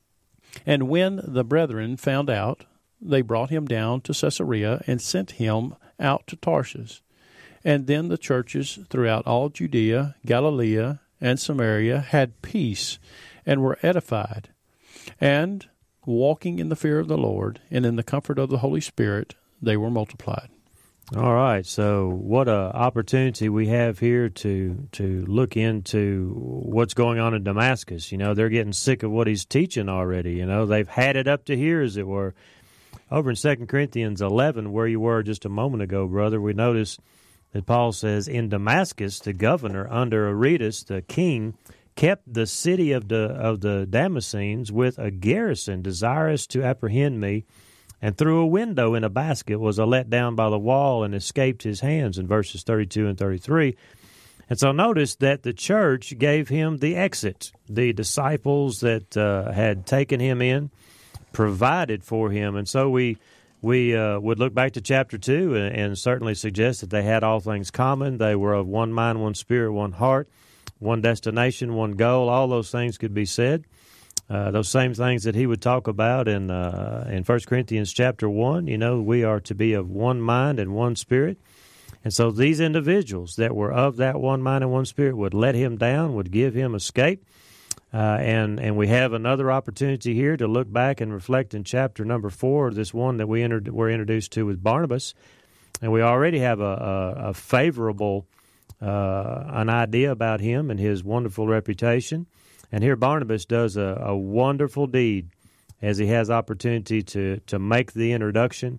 And when the brethren found out, they brought him down to Caesarea and sent him out to Tarsus. And then the churches throughout all Judea, Galilee, and Samaria had peace and were edified. And walking in the fear of the Lord and in the comfort of the Holy Spirit, they were multiplied. All right, so what an opportunity we have here to to look into what's going on in Damascus. You know, they're getting sick of what he's teaching already. You know, they've had it up to here, as it were. Over in Second Corinthians eleven, where you were just a moment ago, brother, we notice that Paul says, in Damascus, the governor under Aretas, the king, kept the city of the of the Damascenes with a garrison, desirous to apprehend me, and through a window in a basket was I let down by the wall and escaped his hands, in verses thirty-two and thirty-three. And so notice that the church gave him the exit. The disciples that uh, had taken him in provided for him. And so we we uh, would look back to chapter two and, and certainly suggest that they had all things common. They were of one mind, one spirit, one heart, one destination, one goal. All those things could be said. Uh, those same things that he would talk about in uh, in First Corinthians chapter one. You know, we are to be of one mind and one spirit. And so these individuals that were of that one mind and one spirit would let him down, would give him escape. Uh, and, and we have another opportunity here to look back and reflect in chapter number four, this one that we entered, were introduced to with Barnabas. And we already have a, a, a favorable uh, an idea about him and his wonderful reputation. And here Barnabas does a, a wonderful deed as he has opportunity to, to make the introduction.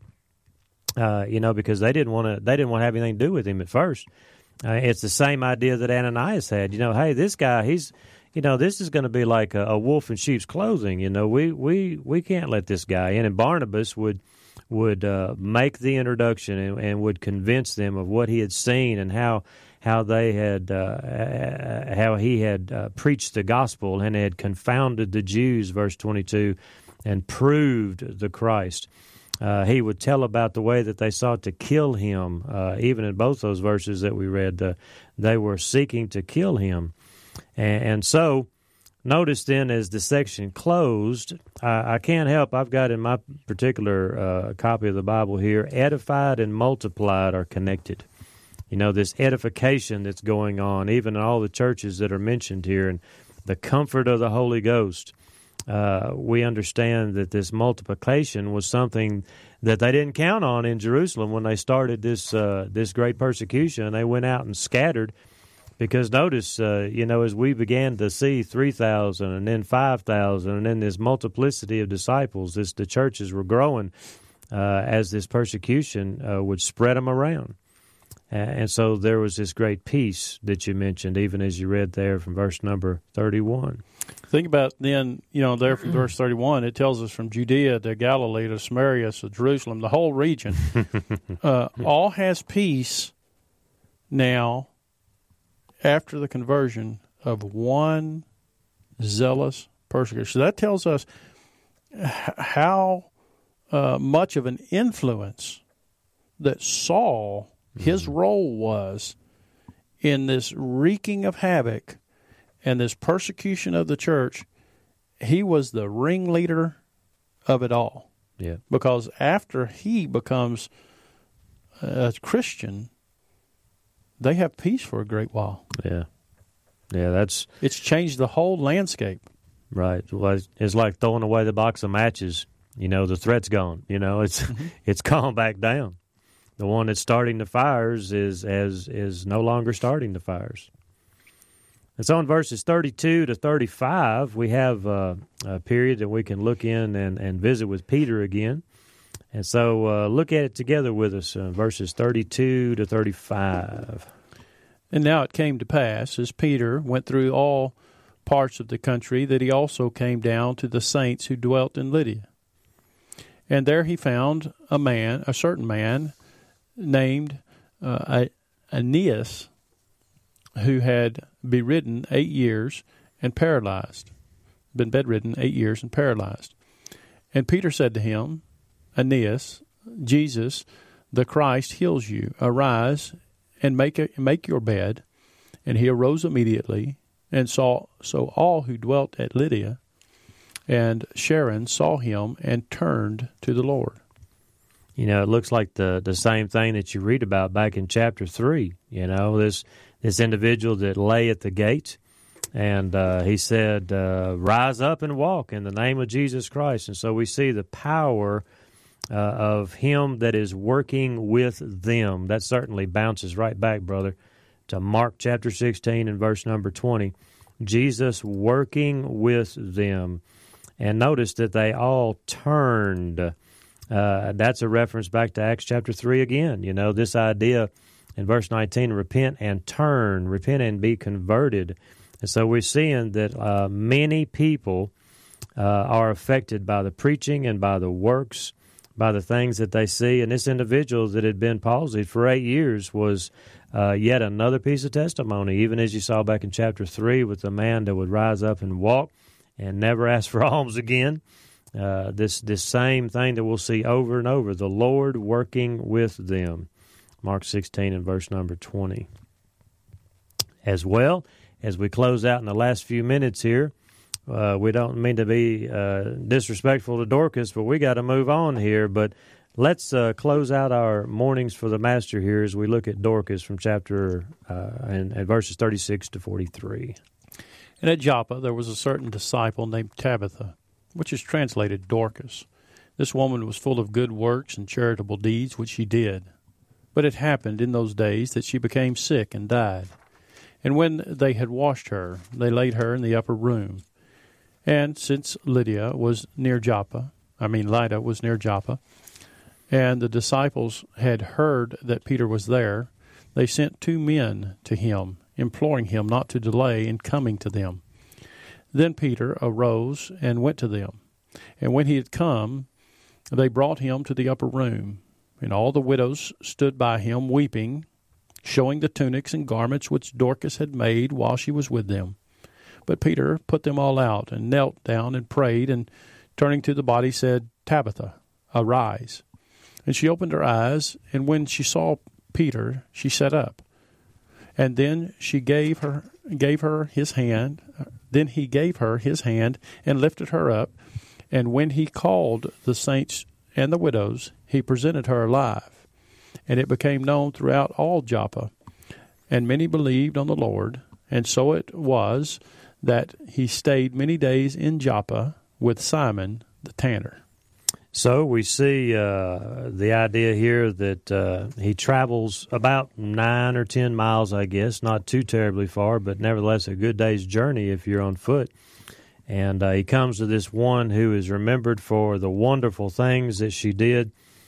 Uh, you know, because they didn't want to they didn't want to have anything to do with him at first. Uh, it's the same idea that Ananias had. You know, hey, this guy, he's you know, this is going to be like a, a wolf in sheep's clothing. You know, we, we, we can't let this guy in. And Barnabas would would uh, make the introduction and, and would convince them of what he had seen and how how they had uh, how he had uh, preached the gospel and had confounded the Jews, verse twenty-two, and proved the Christ. Uh, he would tell about the way that they sought to kill him. Uh, even in both those verses that we read, uh, they were seeking to kill him. And, and so, notice then as the section closed, I, I can't help, I've got in my particular uh, copy of the Bible here, edified and multiplied are connected. You know, this edification that's going on, even in all the churches that are mentioned here, and the comfort of the Holy Ghost. Uh, we understand that this multiplication was something that they didn't count on in Jerusalem when they started this uh, this great persecution. They went out and scattered because notice, uh, you know, as we began to see three thousand and then five thousand and then this multiplicity of disciples, this the churches were growing uh, as this persecution uh, would spread them around. And so there was this great peace that you mentioned, even as you read there from verse number thirty-one. Think about then, you know, there from verse thirty-one, it tells us from Judea to Galilee to Samaria to Jerusalem, the whole region, uh, all has peace now after the conversion of one zealous persecutor. So that tells us how uh, much of an influence that Saul, his role was in this wreaking of havoc and this persecution of the church. He was the ringleader of it all. Yeah. Because after he becomes a Christian, they have peace for a great while. Yeah. Yeah, that's... It's changed the whole landscape. Right. Well, it's like throwing away the box of matches. You know, the threat's gone. You know, it's mm-hmm. it's gone back down. The one that's starting the fires is as is no longer starting the fires. And so in verses thirty-two to thirty-five, we have uh, a period that we can look in and, and visit with Peter again. And so uh, look at it together with us, uh, verses thirty-two to thirty-five. And now it came to pass, as Peter went through all parts of the country, that he also came down to the saints who dwelt in Lydia. And there he found a man, a certain man, named uh, Aeneas, who had bedridden eight years and paralyzed, been bedridden eight years and paralyzed. And Peter said to him, Aeneas, Jesus, the Christ, heals you. Arise and make a, make your bed. And he arose immediately, and saw so all who dwelt at Lydia and Sharon saw him and turned to the Lord. You know, it looks like the, the same thing that you read about back in chapter three. You know, this this individual that lay at the gate, and uh, he said, uh, rise up and walk in the name of Jesus Christ. And so we see the power uh, of him that is working with them. That certainly bounces right back, brother, to Mark chapter sixteen and verse number twenty. Jesus working with them. And notice that they all turned. Uh, that's a reference back to Acts chapter three again. You know, this idea in verse nineteen, repent and turn, repent and be converted. And so we're seeing that uh, many people uh, are affected by the preaching and by the works, by the things that they see. And this individual that had been palsied for eight years was uh, yet another piece of testimony, even as you saw back in chapter three with the man that would rise up and walk and never ask for alms again. Uh, this this same thing that we'll see over and over, the Lord working with them. Mark sixteen and verse number twenty. As well, as we close out in the last few minutes here, uh, we don't mean to be uh, disrespectful to Dorcas, but we got to move on here. But let's uh, close out our mornings for the Master here as we look at Dorcas from chapter uh, and, and verses thirty-six to forty-three. And at Joppa there was a certain disciple named Tabitha, which is translated Dorcas. This woman was full of good works and charitable deeds, which she did. But it happened in those days that she became sick and died. And when they had washed her, they laid her in the upper room. And since Lydia was near Joppa, I mean Lydda was near Joppa, and the disciples had heard that Peter was there, they sent two men to him, imploring him not to delay in coming to them. Then Peter arose and went to them. And when he had come, they brought him to the upper room. And all the widows stood by him, weeping, showing the tunics and garments which Dorcas had made while she was with them. But Peter put them all out, and knelt down and prayed, and turning to the body said, Tabitha, arise. And she opened her eyes, and when she saw Peter, she sat up. And then she gave her gave her his hand. Then he gave her his hand and lifted her up. And when he called the saints and the widows, he presented her alive. And it became known throughout all Joppa. And many believed on the Lord. And so it was that he stayed many days in Joppa with Simon the tanner. So we see uh, the idea here that uh, he travels about nine or ten miles, I guess, not too terribly far, but nevertheless a good day's journey if you're on foot. And uh, he comes to this one who is remembered for the wonderful things that she did.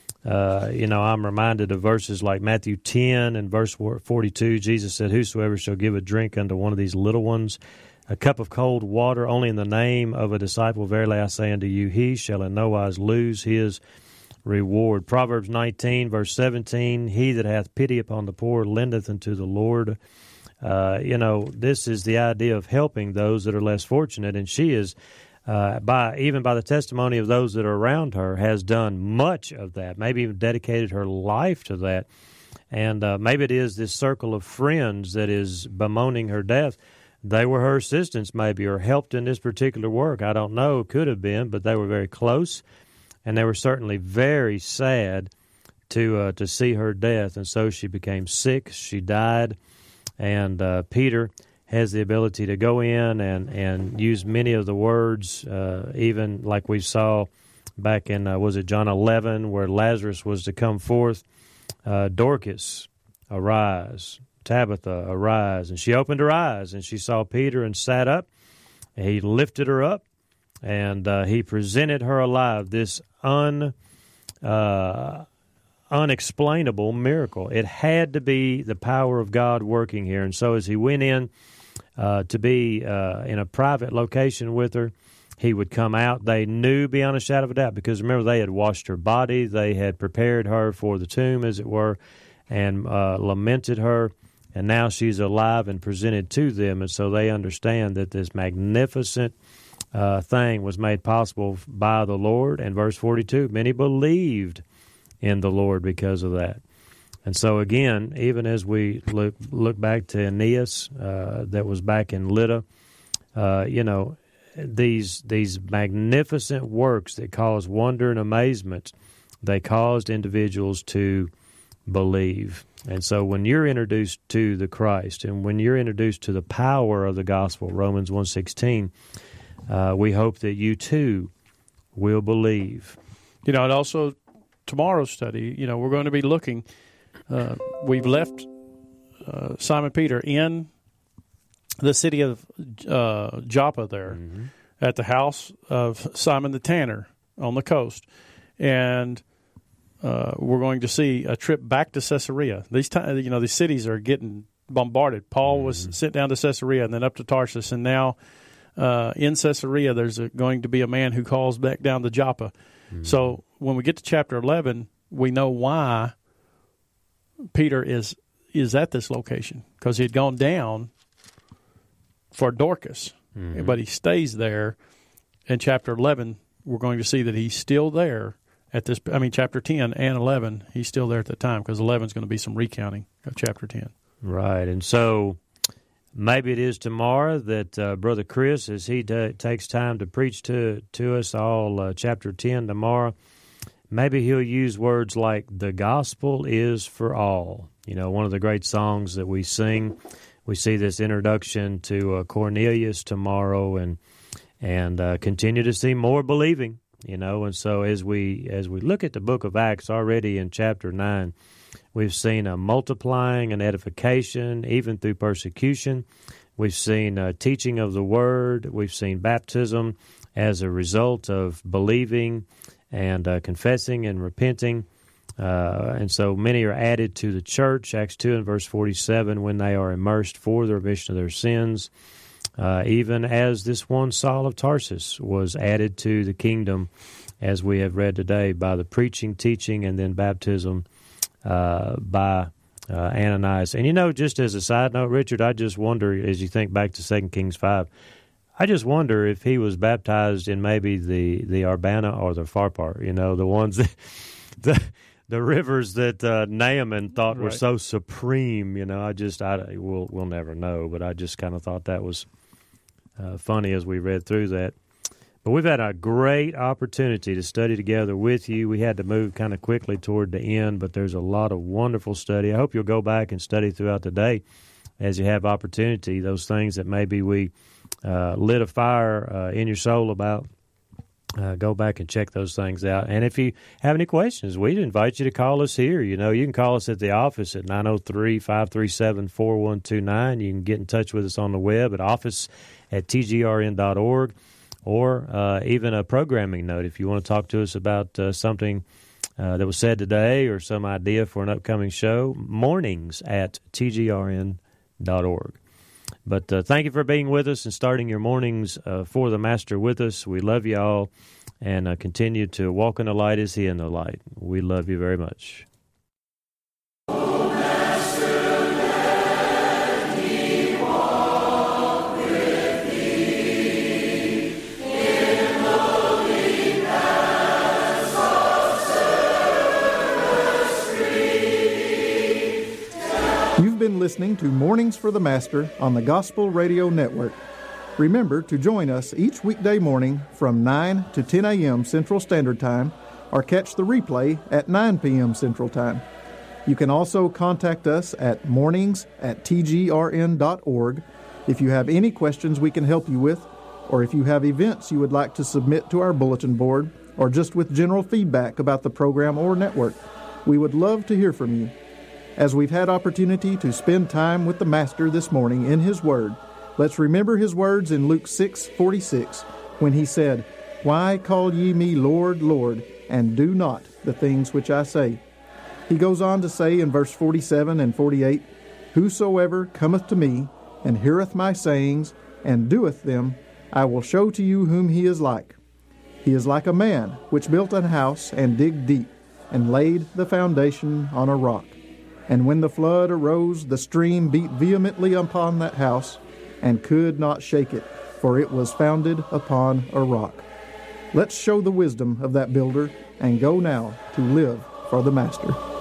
Uh, you know, I'm reminded of verses like Matthew ten and verse forty-two. Jesus said, whosoever shall give a drink unto one of these little ones, a cup of cold water, only in the name of a disciple, verily I say unto you, he shall in no wise lose his reward. Proverbs nineteen, verse seventeen, he that hath pity upon the poor lendeth unto the Lord. Uh, you know, this is the idea of helping those that are less fortunate, and she is, uh, by even by the testimony of those that are around her, has done much of that, maybe even dedicated her life to that. And uh, maybe it is this circle of friends that is bemoaning her death. They were her assistants maybe, or helped in this particular work. I don't know, could have been, but they were very close, and they were certainly very sad to uh, to see her death. And so she became sick, she died, and uh, Peter has the ability to go in and, and use many of the words, uh, even like we saw back in, uh, was it John eleven, where Lazarus was to come forth, uh, Dorcas, arise. Tabitha, arise. And she opened her eyes, and she saw Peter and sat up. He lifted her up, and uh, he presented her alive, this un, uh, unexplainable miracle. It had to be the power of God working here. And so as he went in uh, to be uh, in a private location with her, he would come out. They knew beyond a shadow of a doubt, because remember, they had washed her body. They had prepared her for the tomb, as it were, and uh, lamented her. And now she's alive and presented to them, and so they understand that this magnificent uh, thing was made possible by the Lord. And verse forty-two, many believed in the Lord because of that. And so again, even as we look look back to Aeneas, uh, that was back in Lydda, uh, you know, these these magnificent works that caused wonder and amazement, they caused individuals to believe. And so when you're introduced to the Christ, and when you're introduced to the power of the gospel, Romans one sixteen, uh, we hope that you too will believe. You know, and also tomorrow's study, you know, we're going to be looking, uh, we've left uh, Simon Peter in the city of uh, Joppa there, mm-hmm. at the house of Simon the tanner on the coast. And Uh, we're going to see a trip back to Caesarea. These t- you know, these cities are getting bombarded. Paul mm-hmm. was sent down to Caesarea and then up to Tarsus, and now uh, in Caesarea there's a, going to be a man who calls back down to Joppa. Mm-hmm. So when we get to chapter eleven, we know why Peter is is at this location, because he had gone down for Dorcas, mm-hmm. but he stays there. In chapter eleven, we're going to see that he's still there. At this, I mean, chapter ten and eleven, he's still there at the time, because eleven is going to be some recounting of chapter ten. Right, and so maybe it is tomorrow that uh, Brother Chris, as he t- takes time to preach to to us all uh, chapter ten tomorrow, maybe he'll use words like, the gospel is for all. You know, one of the great songs that we sing, we see this introduction to uh, Cornelius tomorrow, and, and uh, continue to see more believing. You know, and so as we as we look at the book of Acts already in chapter nine, we've seen a multiplying and edification, even through persecution. We've seen a teaching of the word. We've seen baptism as a result of believing and uh, confessing and repenting. Uh, and so many are added to the church, Acts two and verse forty-seven, when they are immersed for the remission of their sins. uh, even as this one Saul of Tarsus was added to the kingdom, as we have read today, by the preaching, teaching, and then baptism uh, by uh, Ananias. And, you know, just as a side note, Richard, I just wonder, as you think back to Second Kings five, I just wonder if he was baptized in maybe the, the Arbana or the Pharpar, you know, the ones that, the the rivers that uh, Naaman thought were right. so supreme, you know. I just, I, we'll, we'll never know, but I just kind of thought that was uh, funny as we read through that. But we've had a great opportunity to study together with you. We had to move kind of quickly toward the end, but there's a lot of wonderful study. I hope you'll go back and study throughout the day as you have opportunity, those things that maybe we uh, lit a fire uh, in your soul about. Uh, go back and check those things out. And if you have any questions, we'd invite you to call us here. You know, you can call us at the office at nine oh three, five three seven, four one two nine. You can get in touch with us on the web at office at t g r n dot org, or uh, even a programming note if you want to talk to us about uh, something uh, that was said today or some idea for an upcoming show, mornings at t g r n dot org. But uh, thank you for being with us and starting your mornings uh, for the Master with us. We love you all, and uh, continue to walk in the light as he in the light. We love you very much. Oh, Master, let me walk with thee in lonely paths of service free. You've been listening to Mornings for the Master on the Gospel Radio Network. Remember to join us each weekday morning from nine to ten a.m. Central Standard Time, or catch the replay at nine p.m. Central Time. You can also contact us at mornings at t g r n dot org if you have any questions we can help you with, or if you have events you would like to submit to our bulletin board, or just with general feedback about the program or network. We would love to hear from you. As we've had opportunity to spend time with the Master this morning in His Word, let's remember His words in Luke six forty-six, when He said, "Why call ye me Lord, Lord, and do not the things which I say?" He goes on to say in verse forty-seven and forty-eight, "Whosoever cometh to me, and heareth my sayings, and doeth them, I will show to you whom he is like. He is like a man which built an house, and digged deep, and laid the foundation on a rock. And when the flood arose, the stream beat vehemently upon that house, and could not shake it, for it was founded upon a rock." Let's show the wisdom of that builder, and go now to live for the Master.